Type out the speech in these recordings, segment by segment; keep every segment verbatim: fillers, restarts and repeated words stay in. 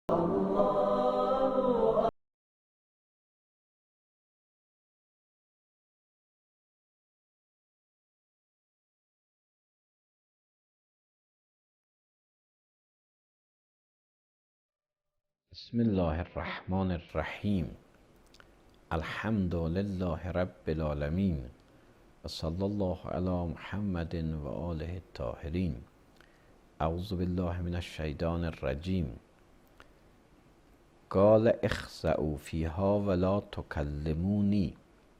بسم الله الرحمن الرحیم. الحمد لله رب العالمین و صلی الله علی محمد و آله الطاهرین. اعوذ بالله من الشیطان الرجیم. قال اخسئوا فیها ولا تکلمونی.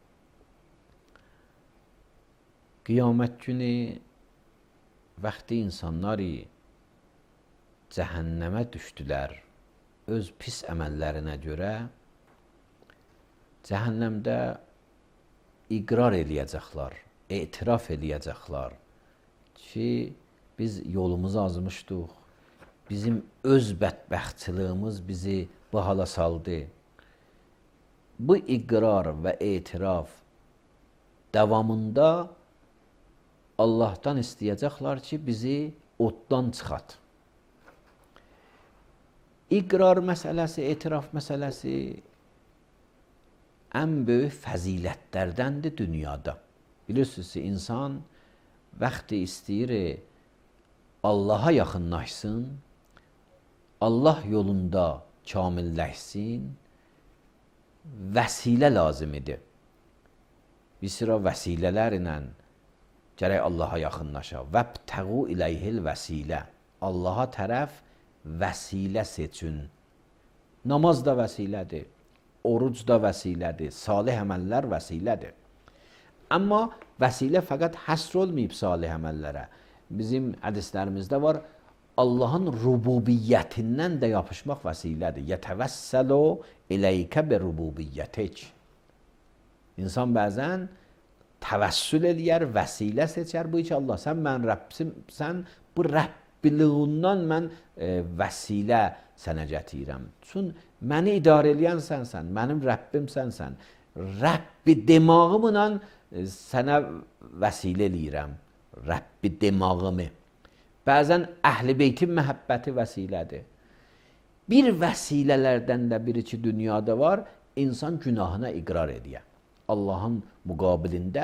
Qiyamət günü vaxtı insanları cəhənnəmə düşdülər öz pis əməllərinə görə, cəhənnəmdə iqrar eləyəcəklər, etiraf eləyəcəklər ki, biz yolumuzu azmışdıq, bizim öz bədbəxtliyimiz bizi bu hala saldı. Bu iqrar və etiraf davamında Allahdan istəyəcəklər ki, bizi oddan çıxart. İqrar məsələsi, etiraf məsələsi ən böyük fəzilətlərdəndir dünyada. Bilirsiniz ki, insan vaxtı istəyir Allaha yaxınlaşsın, Allah yolunda kamilləşsin, vəsilə lazım idi. Bir sıra vəsilələrlə gərək Allaha yaxınlaşa. Vəbtəğu iləyhil vəsilə. Allaha tərəf vəsilə seçin. Namaz da vəsilədir, oruc da vəsilədir, salih əməllər vəsilədir. Amma vəsilə fəqət həsr olmayıb salih əməllərə. Bizim hədislərimizdə var, Allahın rububiyyətindən də yapışmaq vəsilədir. Yətəvəssəlu iləykə bi rububiyyətik. İnsan bəzən təvəssül eləyər, vəsilə seçər. Bu ki, Allah, sən mən Rəbbimsən, bu Rəbbiliğindən mən e, vəsilə sənə gətirirəm. Çün məni idarə eləyən sənsən, mənim Rəbbim sənsən. Rəbbi demağımla e, sənə vəsilə eləyirəm. Rəbbi demağımı. Bəzən əhl-i beytin məhəbbəti vəsilədir. Bir vəsilələrdən də biri ki, dünyada var, insan günahına iqrar edir. Allahın müqabilində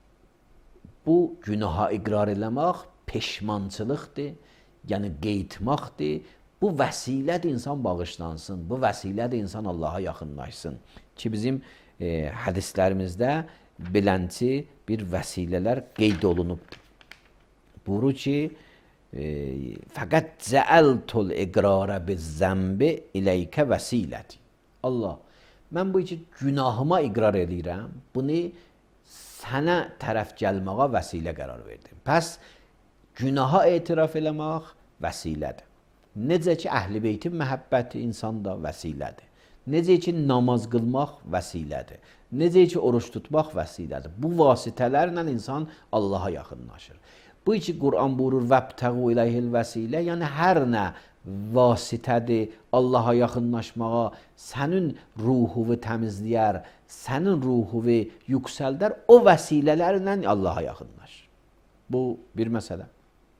bu günaha iqrar eləmək peşmançılıqdır, yəni qeytmaqdır. Bu vəsilədir insan bağışlansın, bu vəsilədir insan Allaha yaxınlaşsın. Ki bizim e, hədislərimizdə bilənci bir vəsilələr qeyd olunubdur. Buyurur ki, e, fəqət cəəltul iqrara bizzəmbi iləykə vəsiləti. Allah, mən bu iki günahıma iqrar edirəm, bunu sənə tərəf gəlməyə vəsilə qərar verdim. Pəs, günaha etiraf eləmək vəsilədir. Necə ki, əhl-i beytin məhəbbəti insanda vəsilədir. Necə ki, namaz qılmaq vəsilədir. Necə ki, oruç tutmaq vəsilədir. Bu vasitələrlə insan Allaha yaxınlaşır. Bu iki Qur'an buyurur, vəbtəğu iləyhil vəsilə, yəni hər nə vasitədir Allaha yaxınlaşmağa, sənin ruhuvu təmizləyər, sənin ruhuvu yüksəldər, o vəsilələrlə Allaha yaxınlaş. Bu bir məsələ.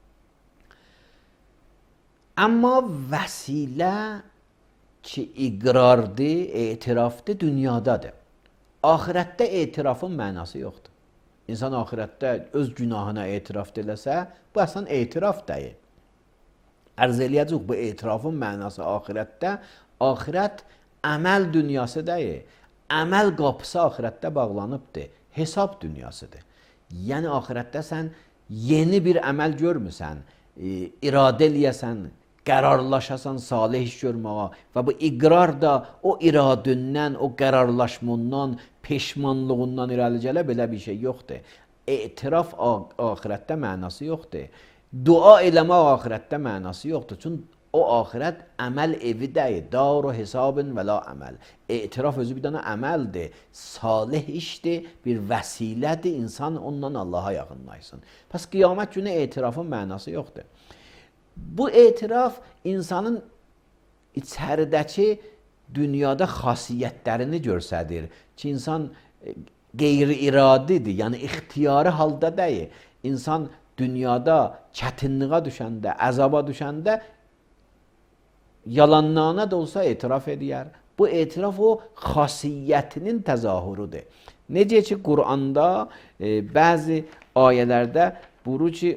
Amma vəsilə ki, iqrardır, etirafdır, dünyadadır. Ahirətdə etirafın mənası yoxdur. İnsan ahirətdə öz günahına etiraf eləsə, bu əslən etiraf deyil. Ərz eləyəcək, bu etirafın mənası ahirətdə, ahirət əməl dünyası deyil. Əməl qapısı ahirətdə bağlanıbdır, hesab dünyasıdır. Yəni, ahirətdə sən yeni bir əməl görmüsən, e, iradə eləyəsən, qərarlaşasan salih iş görməyə və bu iqrar da o iradündən, o qərarlaşmandan, peşmanlığından irəli gələ belə bir şey yoxdur. Etiraf ahirətdə mənası yoxdur. Dua eləmək ahirətdə mənası yoxdur. Çünki o ahirət əməl evi deyil. Daru hesabın və la əməl. Etiraf özü bir dənə əməldir. Salih işdir, bir vəsilədir. İnsan ondan Allaha yaxınlaşsın. Pəs qiyamət günü etirafın mənası yoxdur. Bu etiraf insanın içəridəki dünyada xasiyyətlərini göstərir ki, insan qeyri-iradidir, yəni ixtiyari halda deyil. İnsan dünyada çətinliyə düşəndə, əzaba düşəndə yalanlarına da olsa etiraf edər. Bu etiraf o xasiyyətinin təzahürüdür. Necə ki, Quranda e, bəzi ayələrdə buyurur ki,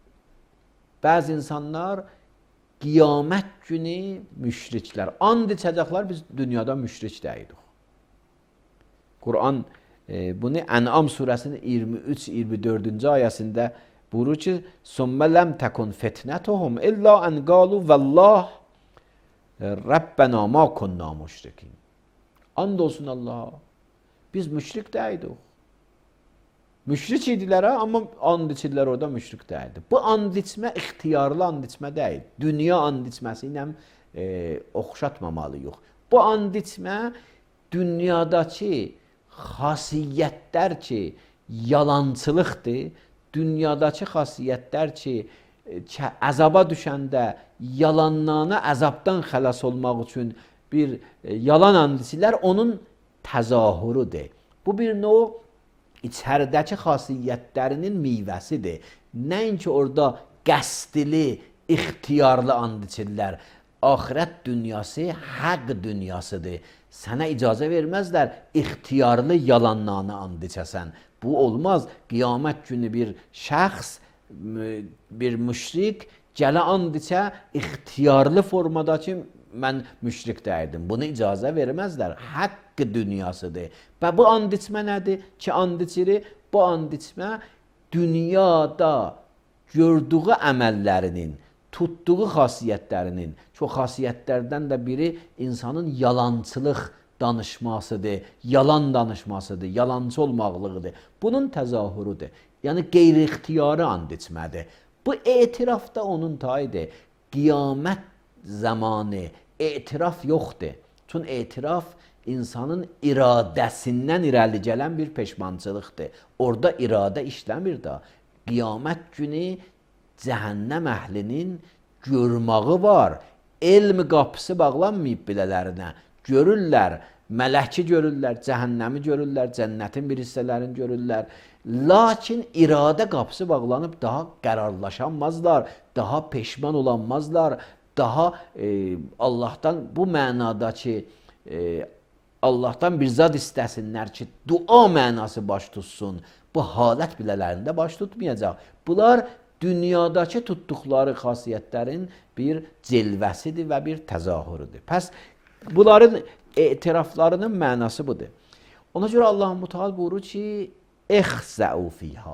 bəzi insanlar qiyamət günü müşriklər, and içəcəklər, biz dünyada müşrik deyirik. Quran e, bunu Ən'am surəsinin iyirmi üç iyirmi dördüncü ayəsində buyurur ki, "Summa lam takun fitnatuhum illa an qalu vallah Rabbena ma kunna müşrikin." And olsun Allah'a. Biz müşrik değildik. Müşrik idilər ha, amma and içirlər orada müşrik değildi. Bu and içmə ixtiyarlı and içmə deyil. Dünya and içməsi ilə e, oxşatmamalıyıq. Bu and içmə dünyadakı xasiyyətlər ki, yalançılıqdır, dünyadakı xasiyyətlər ki, əzaba düşəndə yalanlarına əzabdan xəlas olmaq üçün bir e, yalan and içirlər, onun təzahürüdür. Bu bir növ içəridəki xasiyyətlərinin meyvəsidir. Nəinki orada qəsdli, ixtiyarlı and içirlər. Axirət dünyası haqq dünyasıdır. Sənə icazə verməzlər ixtiyarlı yalanlarını and içəsən. Bu olmaz. Qiyamət günü bir şəxs, bir müşrik gələ and içə ixtiyarlı formadakı mən müşrik deyildim. Bunu icazə verməzlər. Haqq dünyasıdır. Və bu and içmə nədir? Ki, and içirir. Bu and içmə dünyada gördüyü əməllərinin, tutduğu xasiyyətlərinin, çox xasiyyətlərdən də biri insanın yalançılıq danışmasıdır, yalan danışmasıdır, yalancı olmaqlığıdır. Bunun təzahürüdür. Yəni, qeyri-ixtiyarı and içmədir. Bu etiraf da onun tayıdır. Qiyamət zamanı etiraf yoxdur. Çünki etiraf insanın iradəsindən irəli gələn bir peşmançılıqdır. Orada iradə işləmir də. Qiyamət günü cəhənnəm əhlinin görməyi var. Elm qapısı bağlanmayıb bilələrinə. Görürlər, mələki görürlər, cəhənnəmi görürlər, cənnətin bir hissələrini görürlər. Lakin iradə qapısı bağlanıb daha qərarlaşanmazlar, daha peşman olanmazlar, daha e, Allahdan bu mənadakı e, Allahdan bir zad istəsinlər ki, dua mənası baş tutsun. Bu halət bilələrində baş tutmayacaq. Bunlar dünyadakı tutduqları xasiyyətlərin bir cilvəsidir və bir təzahürüdür. Pəs bunların etiraflarının mənası budur. Ona görə Allah-u Teala buyurur ki, "İxzəu fiha."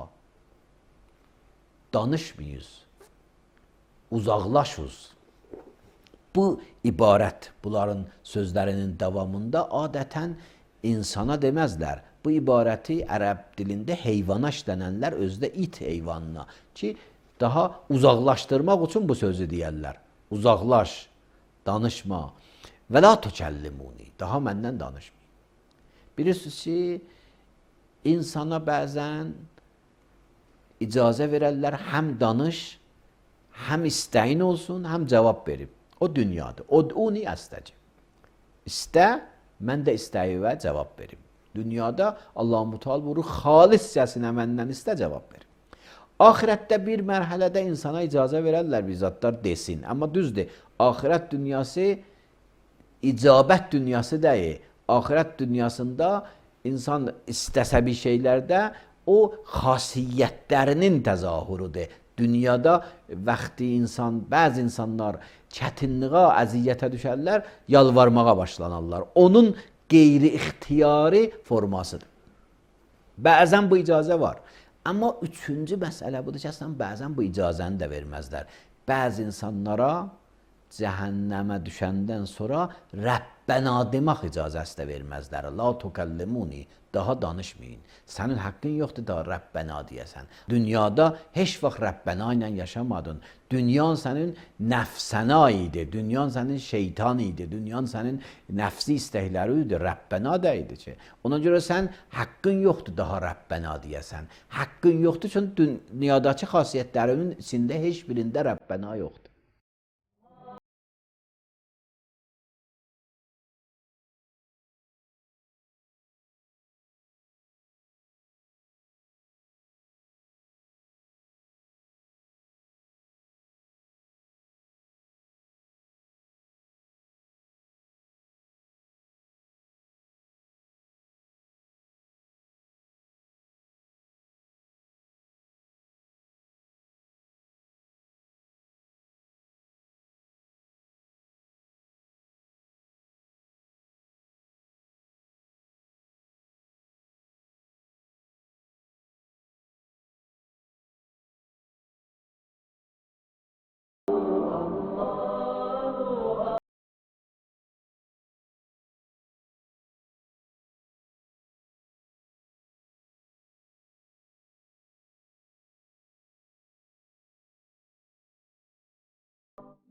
Danışmayız. Uzaqlaşız. Bu ibarət, bunların sözlərinin davamında adətən insana deməzlər. Bu ibarəti ərəb dilində heyvana işlənənlər özdə it heyvanına ki, daha uzaqlaşdırmaq üçün bu sözü deyərlər. Uzaqlaş, danışma. Və la tükəllimuni, daha məndən danışmayın. Bilirsiniz ki, insana bəzən icazə verərlər, həm danış, həm istəyin olsun, həm cavab verib. O dünyadır. Ud'uni əstəcib. İstə, mən də istəyi və cavab verim. Dünyada Allah-u Teala buyurur, xaliscəsinə məndən istə, cavab verim. Axirətdə bir mərhələdə insana icazə verərlər, bir zatlar desin. Amma düzdür, axirət dünyası icabət dünyası deyil. Axirət dünyasında insan istəsə bir şeylərdə o xasiyyətlərinin təzahürüdür. Dünyada vaxtı insan, bəzi insanlar çətinliğə, əziyyətə düşərlər, yalvarmağa başlanarlar. Onun qeyri-ixtiyari formasıdır. Bəzən bu icazə var. Amma üçüncü məsələ budur ki, əslən, bəzən bu icazəni də verməzlər. Bəzi insanlara cəhənnəmə düşəndən sonra Rəbbənə demək icazəsi də verməzlər. La tükəllimuni, daha danışmayın. Sənin haqqın yoxdur da Rəbbənə deyəsən. Dünyada heç vaxt Rəbbənə ilə yaşamadın. Dünyan sənin nəfsənə idi, dünyan sənin şeytan idi, dünyan sənin nəfsi istəkləri idi, Rəbbənə də idi ki. Ona görə sən haqqın yoxdur daha Rəbbənə deyəsən. Haqqın yoxdur, çünki dünyadakı xasiyyətlərinin içində heç birində Rəbbənə yoxdur.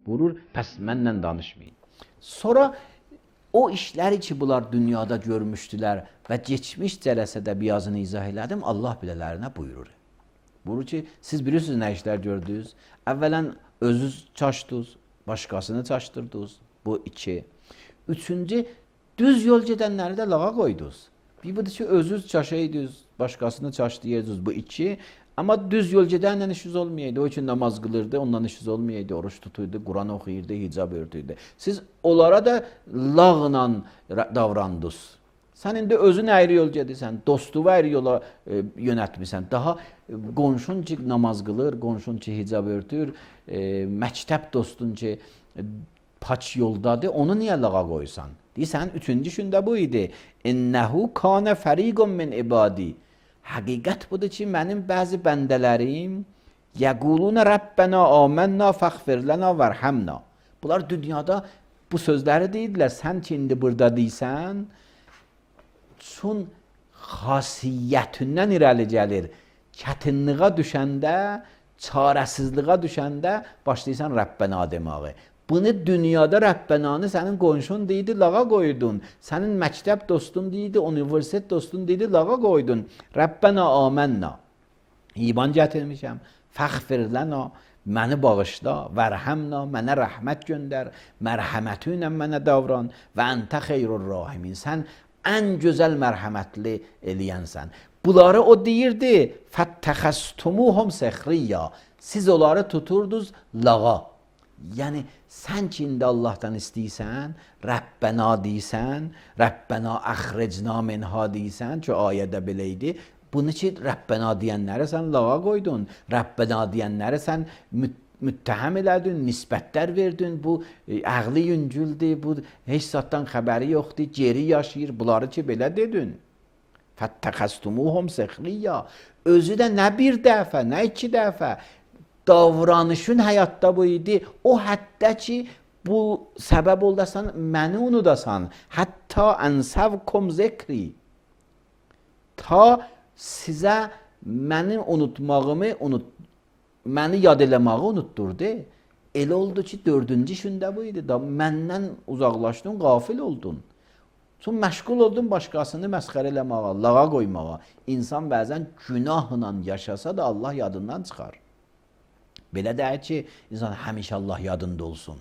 Buyurur, pəs mənlə danışmayın. Sonra o işləri ki, bunlar dünyada görmüşdülər və geçmiş cələsədə biyazını izah elədim, Allah bilələrinə buyurur. Buyurur ki, siz bilirsiniz nə işlər gördünüz? Əvvələn özünüz çaşdınız, başqasını çaşdırdınız. Bu iki. Üçüncü, düz yol gedənləri də lağa qoydunuz. Bir budur ki, özünüz çaşaydınız, başqasını çaşdırırdınız. Bu iki. Amma düz yol gedənlə işiniz olmayaydı. O üçün namaz qılırdı, ondan işiniz olmayaydı. Oruç tutuydu, Quran oxuyurdu, hicab örtüydü. Siz onlara da lağla davrandınız. Sən indi özün əyri yol gedirsən, dostuva əyri yola e, yönətmirsən. Daha e, qonşun ki namaz qılır, qonşun ki hicab örtür, e, məktəb dostun ki e, paç yoldadır, onu niyə lağa qoysan? Deyirsən, üçüncü gündə bu idi. İnnəhu kanə fəriqun min ibadi. Həqiqət budur ki, mənim bəzi bəndələrim yəqulunə Rəbbənə amennə fəxfir lənə vərhəmnə. Bunlar dünyada bu sözləri deyirlər. Sən ki, indi burada deyirsən, çün xasiyyətindən irəli gəlir. Çətinliğə düşəndə, çarəsizliğə düşəndə başlayırsan Rəbbənə deməyə. Bunu dünyada Rəbbənanı sənin qonşun deyildi, lağa qoydun. Sənin məktəb dostun deyildi, universitet dostun deyildi, lağa qoydun. Rəbbənə amennə. İman gətirmişəm. Fəxfir lənə. Məni bağışla. Vərhəmnə. Mənə rəhmət göndər. Mərhəməti ilə mənə davran. Və əntə xeyrur rahimin. Sən ən gözəl mərhəmətli eləyənsən. Bunları o deyirdi. Fəttəxəstumuhum səxriyyə. Siz onları tuturdunuz lağa. Yəni, sən ki, indi Allahdan istəyirsən, Rəbbənə deyirsən, Rəbbənə əxricna minha deyirsən ki, ayədə belə idi. Bunu ki, Rəbbənə deyənləri sən lağa qoydun, Rəbbənə deyənləri sən müttəhəm elədin, nisbətlər verdin, bu əqli yüngüldür, bu heç zatdan xəbəri yoxdur, geri yaşayır, bunları ki, belə dedin. Fəttəxəstumuhum səxriyyə. Özü də nə bir dəfə, nə iki dəfə, davranışın həyatda bu idi. O hətta ki, bu səbəb oldasan, məni unudasan. Hətta ənsəvkum zikri. Ta sizə mənim unutmağımı, unut, məni yad eləməyi unutturdu. Elə oldu ki, dördüncü gündə bu idi. Da məndən uzaqlaşdın, qafil oldun. Sonra məşğul oldun başqasını məsxərə eləməyə, lağa qoymağa. İnsan bəzən günahla yaşasa da Allah yadından çıxar. Belə deyək ki, insan həmişə Allah yadında olsun.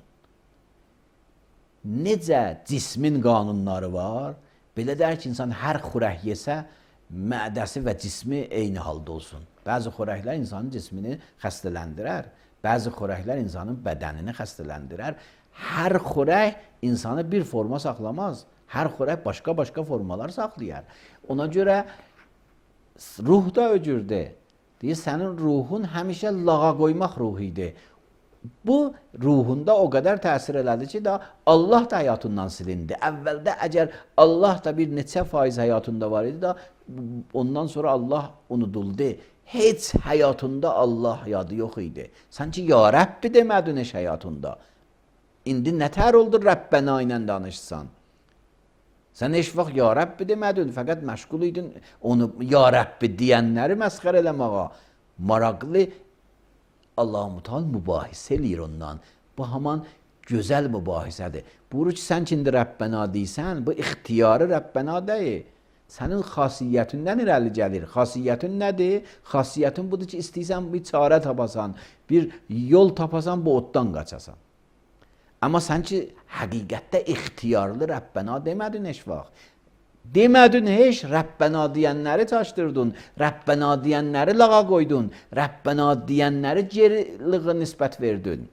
Necə cismin qanunları var, belə deyək ki, insan hər xörək yesə, mədəsi və cismi eyni halda olsun. Bəzi xörəklər insanın cismini xəstələndirər, bəzi xörəklər insanın bədənini xəstələndirər. Hər xörək insanı bir forma saxlamaz, hər xörək başqa-başqa formalar saxlayar. Ona görə ruh da öcürdür. Deyir, sənin ruhun həmişə lağa qoymaq ruhu idi. Bu, ruhunda o qədər təsir elədi ki, da Allah da həyatından silindi. Əvvəldə əgər Allah da bir neçə faiz həyatında var idi da, ondan sonra Allah unuduldu. Heç həyatında Allah yadı yox idi. Sanki ya Rəbbi demədin heç həyatında. İndi nətər oldu Rəbbənə ilə danışsan? Sən heç vaxt ya Rəbbi demədin, fəqət məşğul idin onu ya Rəbbi deyənləri məsxər eləməyə. Maraqlı Allah-u Teala mübahisə eləyir ondan. Bu haman gözəl mübahisədir. Buyurur ki, sən ki, indi Rəbbənə deyirsən, bu ixtiyarı Rəbbənə deyil. Sənin xasiyyətindən irəli gəlir. Xasiyyətin nədir? Xasiyyətin budur ki, istəyirsən bir çarə tapasan, bir yol tapasan, bu otdan qaçasan. Amma sən ki, həqiqətdə ixtiyarlı Rəbbənə demədin heç vaxt. Demədin heç, Rəbbənə deyənləri çaşdırdın, Rəbbənə deyənləri lağa qoydun, Rəbbənə deyənləri geriliğə nisbət verdin.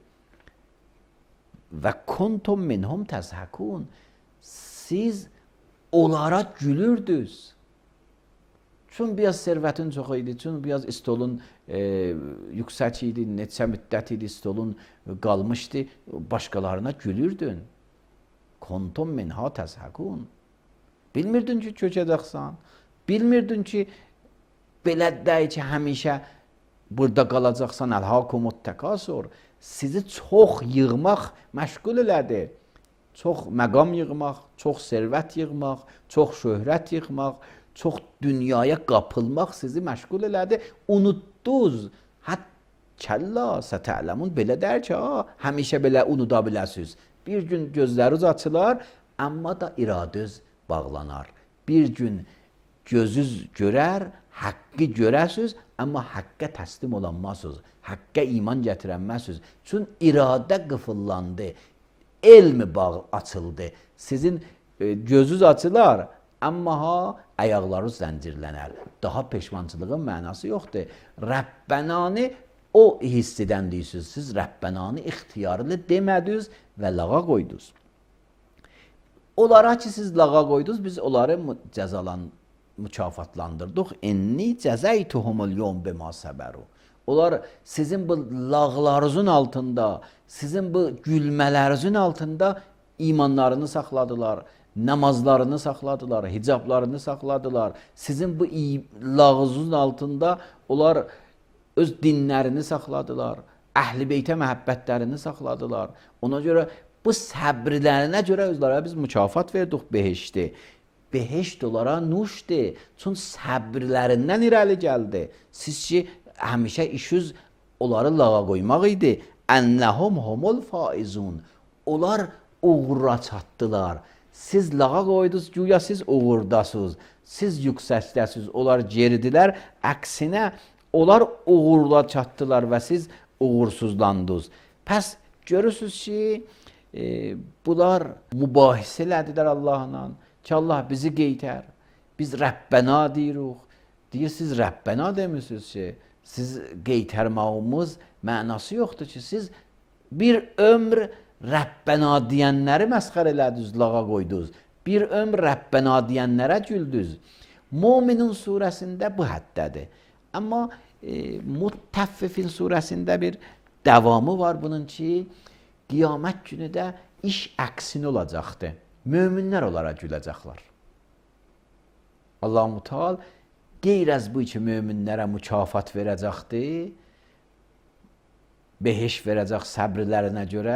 Və kuntum minhum təzhəkun. Siz onlara gülürdünüz. Çün biraz servətin çox idi, çün biraz stolun e, yüksək idi, neçə müddət idi stolun qalmışdı, başqalarına gülürdün. Kuntum minha təzhəkun. Bilmirdin ki, köçəcəksən. Bilmirdin ki, belə deyil ki, həmişə burada qalacaqsan, əlhəkumut təkasur. Sizi çox yığmaq məşğul elədi. Çox məqam yığmaq, çox servət yığmaq, çox şöhrət yığmaq, çox dünyaya qapılmaq sizi məşğul elədi. Unutdunuz. Hətta Kəlla sətələmun belə dər ki, ha, həmişə belə unuda biləsiniz. Bir gün gözləriniz açılar, amma da iradəniz bağlanar. Bir gün gözünüz görər, haqqı görəsiniz, amma haqqa təslim olanmazsınız. Haqqa iman gətirənməzsiniz. Çünki iradə qıfıllandı, elmi bağ açıldı. Sizin e, gözünüz açılar, amma ha, ayaqlarınız zəncirlənər. Daha peşmançılığın mənası yoxdur. Rəbbənani o hissidən deyirsiniz. Siz Rəbbənani ixtiyarlı demədiniz və lağa qoydunuz. Onlara ki, siz lağa qoydunuz, biz onları cəzalan, mükafatlandırdıq. İnni cəzəytuhumul yom bima səbəru. Onlar sizin bu lağlarınızın altında, sizin bu gülmələrinizin altında imanlarını saxladılar, namazlarını saxladılar, hicablarını saxladılar. Sizin bu lağınızın altında onlar öz dinlərini saxladılar, əhl-i beytə məhəbbətlərini saxladılar. Ona görə bu səbirlərinə görə özlərə biz mükafat verdik behişti. Behişt onlara nuşdi. Çünki səbirlərindən irəli gəldi. Siz ki, həmişə işiniz onları lağa qoymaq idi. Ennəhum humul faizun. Onlar uğura çatdılar. Siz lağa qoydunuz, güya siz uğurdasınız. Siz yüksəkdəsiniz, onlar geridilər. Əksinə, onlar uğurla çatdılar və siz uğursuzlandınız. Pəs görürsünüz ki, e, bunlar mübahisə elədilər Allahla ki, Allah bizi qeytər. Biz Rəbbəna deyirik. Deyirsiniz, Rəbbəna demirsiniz ki, siz qeytərmağımız mənası yoxdur ki, siz bir ömr Rəbbəna deyənləri məsxər elədiniz, lağa qoydunuz. Bir ömr Rəbbəna deyənlərə güldünüz. Müminin surəsində bu həddədir. Amma e, Muttəffifin surəsində bir davamı var bunun ki, qiyamət günü də iş əksini olacaqdır. Möminlər onlara güləcəklər. Allah-u Teala qeyr-əz bu ki, möminlərə mükafat verəcəkdir, behiş verəcək səbirlərinə görə,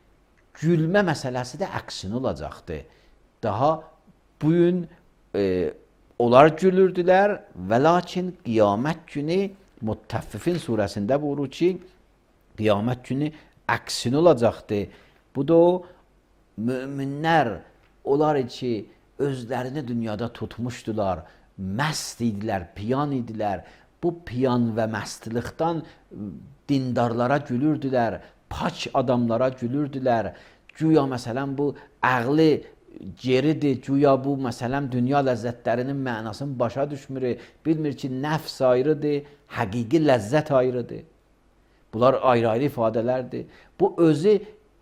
gülmə məsələsi də əksini olacaqdır. Daha bu gün e, onlar gülürdülər və lakin qiyamət günü Muttəffifin surəsində buyurur ki, qiyamət günü əksini olacaqdır. Bu da o möminlər, onlar ki, özlərini dünyada tutmuşdular, məst idilər, piyan idilər. Bu piyan və məstlikdən dindarlara gülürdülər, pak adamlara gülürdülər. Güya məsələn bu əqli geridir, güya bu məsələn dünya ləzzətlərinin mənasını başa düşmür, bilmir ki, nəfs ayrıdır, həqiqi ləzzət ayrıdır. Bunlar ayrı-ayrı ifadələrdir. Bu özü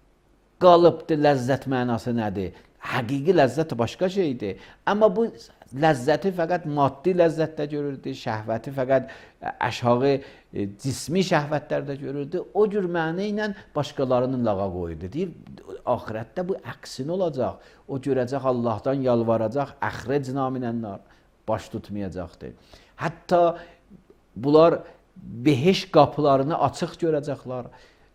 qalıbdır, ləzzət mənası nədir? Həqiqi ləzzət başqa şeydir. Amma bu ləzzəti fəqət maddi ləzzətdə görürdü, şəhvəti fəqət əşağı cismi şəhvətlərdə görürdü. O cür mənə ilə başqalarının lağa qoyurdu. Deyir, ahirətdə bu əksin olacaq. O görəcək, Allahdan yalvaracaq, əxrec naminənlər baş tutmayacaqdır. Hətta bunlar behiş qapılarını açıq görəcəklər.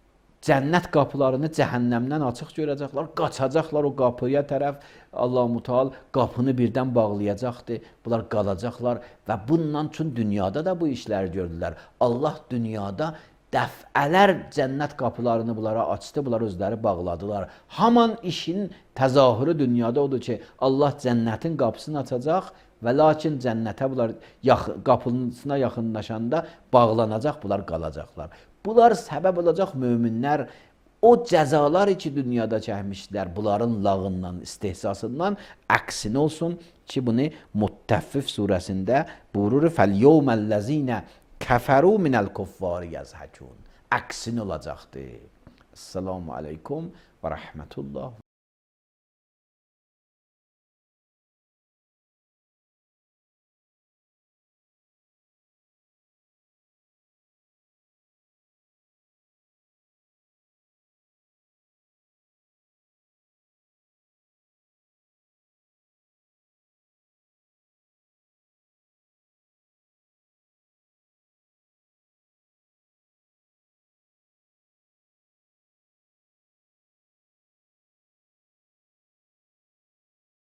Cənnət qapılarını cəhənnəmdən açıq görəcəklər, qaçacaqlar o qapıya tərəf. Allah-u Teala qapını birdən bağlayacaqdır, bunlar qalacaqlar və bundan üçün dünyada da bu işləri gördülər. Allah dünyada dəfələr cənnət qapılarını bunlara açdı, bunlar özləri bağladılar. Haman işin təzahürü dünyada odur ki, Allah cənnətin qapısını açacaq və lakin cənnətə bunlar yax qapısına yaxınlaşanda bağlanacaq, bunlar qalacaqlar. Bunlar səbəb olacaq möminlər o cəzalar ki, dünyada çəkmişdilər, bunların lağından, istehzasından əksin olsun ki, bunu Muttəffif surəsində buyurur, فَالْيَوْمَ kəfəru minəl kuffari yəzhəkun. Əksin olacaqdır. Esselamu aleykum və rəhmətullah.